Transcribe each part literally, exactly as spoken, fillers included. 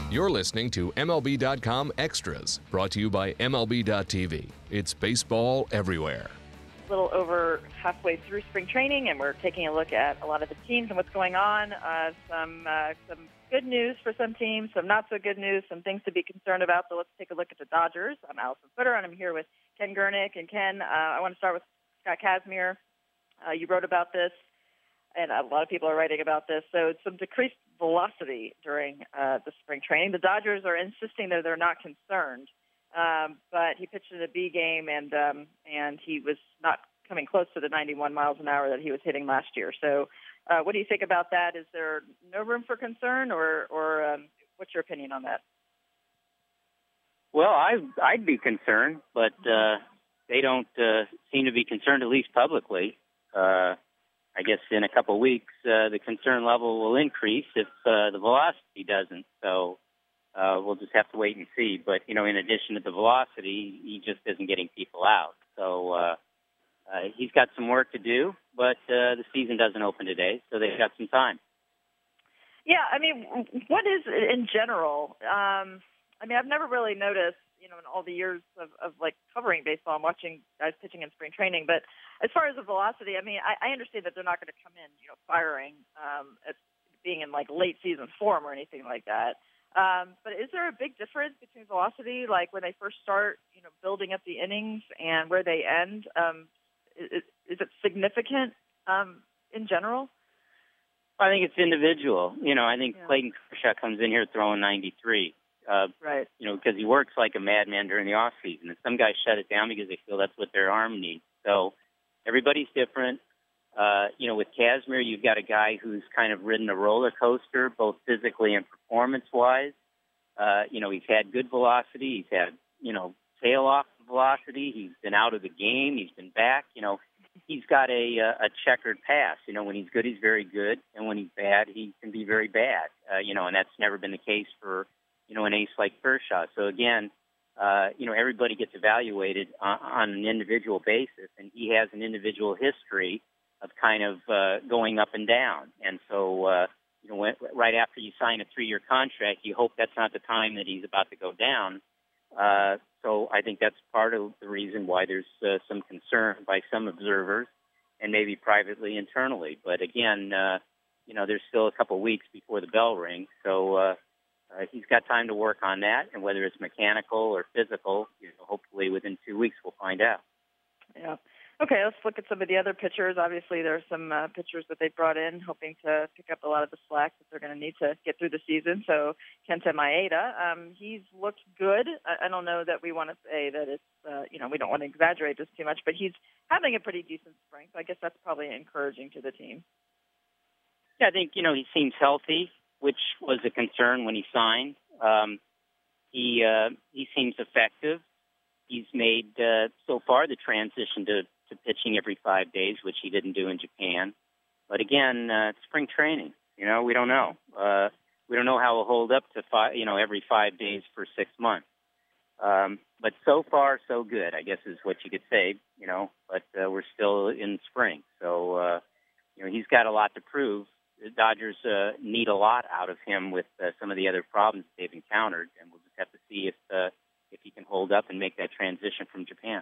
You're listening to M L B dot com Extras, brought to you by M L B dot T V. It's baseball everywhere. A little over halfway through spring training, and we're taking a look at a lot of the teams and what's going on. Uh, some uh, some good news for some teams, some not so good news, some things to be concerned about. So let's take a look at the Dodgers. I'm Allison Footer, and I'm here with Ken Gernick. And Ken, uh, I want to start with Scott Kazmir. Uh, you wrote about this, and a lot of people are writing about this. So some decreased velocity during uh, the spring training. The Dodgers are insisting that they're not concerned, um, but he pitched in a B game, and um, and he was not coming close to the ninety-one miles an hour that he was hitting last year. So uh, what do you think about that? Is there no room for concern, or, or um, what's your opinion on that? Well, I, I'd be concerned, but uh, they don't uh, seem to be concerned, at least publicly. Uh, I guess in a couple of weeks, uh, the concern level will increase if uh, the velocity doesn't. So uh, we'll just have to wait and see. But, you know, in addition to the velocity, he just isn't getting people out. So uh, uh, he's got some work to do, but uh, the season doesn't open today, so they've got some time. Yeah, I mean, what is, in general, um, I mean, I've never really noticed, you know, in all the years of, of like covering baseball and watching guys pitching in spring training. But as far as the velocity, I mean, I, I understand that they're not going to come in, you know, firing um, at being in like late season form or anything like that. Um, but is there a big difference between velocity, like when they first start, you know, building up the innings and where they end? Um, is, is it significant um, in general? I think it's individual. You know, I think Yeah. Clayton Kershaw comes in here throwing ninety-three. Uh, right. You know, because he works like a madman during the off season, and some guys shut it down because they feel that's what their arm needs. So everybody's different. Uh, you know, with Kazmir, you've got a guy who's kind of ridden a roller coaster, both physically and performance-wise. Uh, you know, he's had good velocity. He's had, you know, tail off velocity. He's been out of the game. He's been back. You know, he's got a, a checkered past. You know, when he's good, he's very good, and when he's bad, he can be very bad. Uh, you know, and that's never been the case for, you know, an ace like Kershaw. So again, uh, you know, everybody gets evaluated on, on an individual basis, and he has an individual history of kind of uh, going up and down. And so, uh, you know, when, right after you sign a three-year contract, you hope that's not the time that he's about to go down. Uh, so I think that's part of the reason why there's uh, some concern by some observers and maybe privately internally. But again, uh, you know, there's still a couple weeks before the bell rings. So, uh, Uh, he's got time to work on that, and whether it's mechanical or physical, you know, hopefully within two weeks we'll find out. Yeah. Okay, let's look at some of the other pitchers. Obviously, there are some uh, pitchers that they brought in hoping to pick up a lot of the slack that they're going to need to get through the season. So Kenta Maeda, um, he's looked good. I, I don't know that we want to say that it's, uh, you know, we don't want to exaggerate this too much, but he's having a pretty decent spring. So I guess that's probably encouraging to the team. Yeah, I think, you know, he seems healthy, which was a concern when he signed. Um, he uh, he seems effective. He's made, uh, so far, the transition to, to pitching every five days, which he didn't do in Japan. But again, uh, it's spring training. You know, we don't know. Uh, we don't know how he'll hold up to, five, you know, every five days for six months. Um, but so far, so good, I guess is what you could say, you know. But uh, we're still in spring. So, uh, you know, he's got a lot to prove. The Dodgers uh, need a lot out of him with uh, some of the other problems they've encountered, and we'll just have to see if uh, if he can hold up and make that transition from Japan.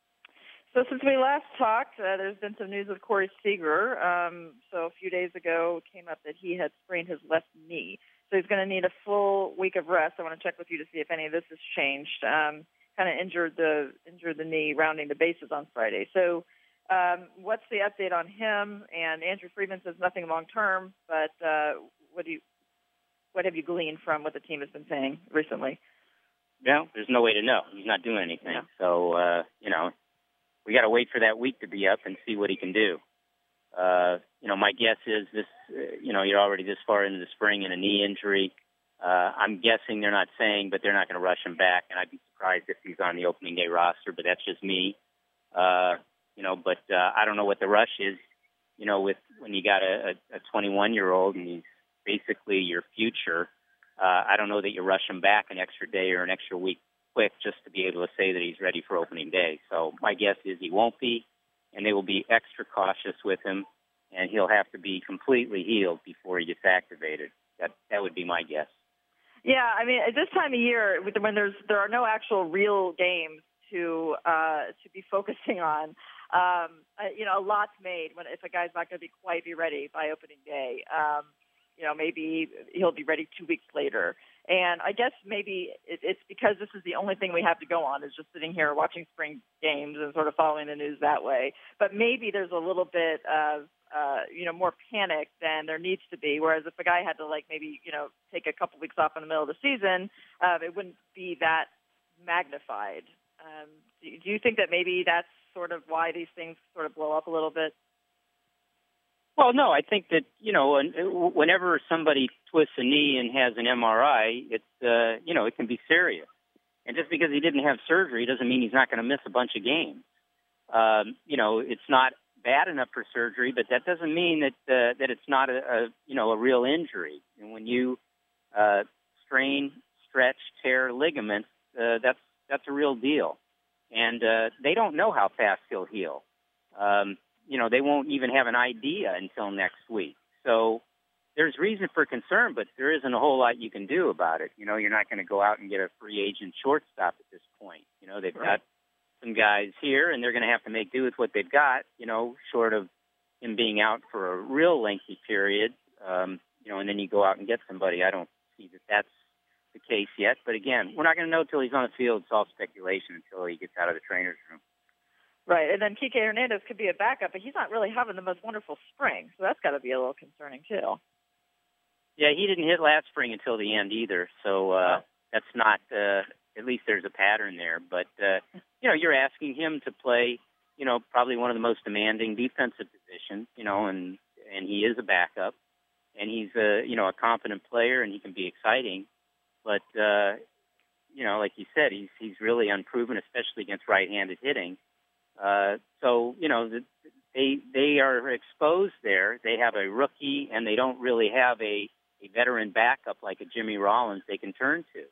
So since we last talked, uh, there's been some news with Corey Seager. Um, so a few days ago, it came up that he had sprained his left knee. So he's going to need a full week of rest. I want to check with you to see if any of this has changed. Um, kind of injured the injured the knee rounding the bases on Friday. So. Um, what's the update on him? And Andrew Friedman says nothing long term, but uh, what do you, what have you gleaned from what the team has been saying recently? Well, there's no way to know. He's not doing anything. Yeah. So, uh, you know, we got to wait for that week to be up and see what he can do. Uh, you know, my guess is this, uh, you know, you're already this far into the spring and a knee injury. Uh, I'm guessing they're not saying, but they're not going to rush him back, and I'd be surprised if he's on the opening day roster, but that's just me. Uh, You know, but uh, I don't know what the rush is, you know, with when you got a, a twenty-one-year-old and he's basically your future. Uh, I don't know that you rush him back an extra day or an extra week quick just to be able to say that he's ready for opening day. So my guess is he won't be, and they will be extra cautious with him, and he'll have to be completely healed before he gets activated. That that would be my guess. Yeah, I mean, at this time of year, when there's there are no actual real games to uh, to be focusing on, um, uh, you know, a lot's made when if a guy's not going to be quite be ready by opening day. Um, you know, maybe he'll be ready two weeks later. And I guess maybe it, it's because this is the only thing we have to go on is just sitting here watching spring games and sort of following the news that way. But maybe there's a little bit of, uh, you know, more panic than there needs to be. Whereas if a guy had to, like, maybe, you know, take a couple weeks off in the middle of the season, uh, it wouldn't be that magnified. Um, do, do you think that maybe that's sort of why these things sort of blow up a little bit? Well, no, I think that, you know, whenever somebody twists a knee and has an M R I, it's, uh, you know, it can be serious. And just because he didn't have surgery doesn't mean he's not going to miss a bunch of games. Um, you know, it's not bad enough for surgery, but that doesn't mean that uh, that it's not a, a, you know, a real injury. And when you uh, strain, stretch, tear ligaments, uh, that's that's a real deal. And uh, they don't know how fast he'll heal. Um You know, they won't even have an idea until next week. So there's reason for concern, but there isn't a whole lot you can do about it. You know, you're not going to go out and get a free agent shortstop at this point. You know, they've right. got some guys here, and they're going to have to make do with what they've got, you know, short of him being out for a real lengthy period. Um, you know, and then you go out and get somebody. I don't see that that's the case yet. But again, we're not going to know until he's on the field. It's all speculation until he gets out of the trainer's room. Right, and then Kike Hernandez could be a backup, but he's not really having the most wonderful spring, so that's got to be a little concerning too. Yeah, he didn't hit last spring until the end either, so uh, oh. that's not. Uh, at least there's a pattern there. But uh, you know, you're asking him to play, you know, probably one of the most demanding defensive positions, you know, and and he is a backup, and he's a you know a competent player, and he can be exciting, but uh, you know, like you said, he's he's really unproven, especially against right-handed hitting. Uh, so, you know, the, they they are exposed there. They have a rookie, and they don't really have a, a veteran backup like a Jimmy Rollins they can turn to.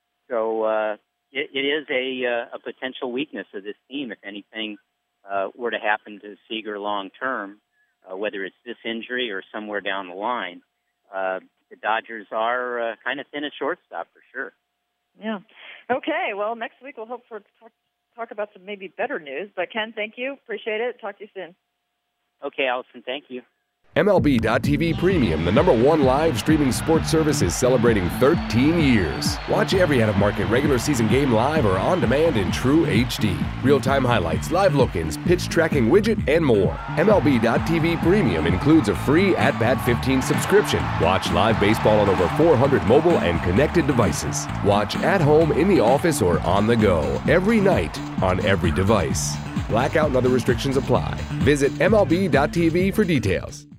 So uh, it, it is a, uh, a potential weakness of this team if anything uh, were to happen to Seager long term, uh, whether it's this injury or somewhere down the line. Uh, the Dodgers are uh, kind of thin at shortstop for sure. Yeah. Okay. Well, next week we'll hope for talk, talk about some maybe better news. But Ken, thank you. Appreciate it. Talk to you soon. Okay, Allison. Thank you. M L B dot T V Premium, the number one live streaming sports service, is celebrating thirteen years. Watch every out-of-market regular season game live or on demand in true H D. Real-time highlights, live look-ins, pitch tracking widget, and more. M L B dot T V Premium includes a free At Bat fifteen subscription. Watch live baseball on over four hundred mobile and connected devices. Watch at home, in the office, or on the go every night on every device. Blackout and other restrictions apply. Visit M L B dot T V for details.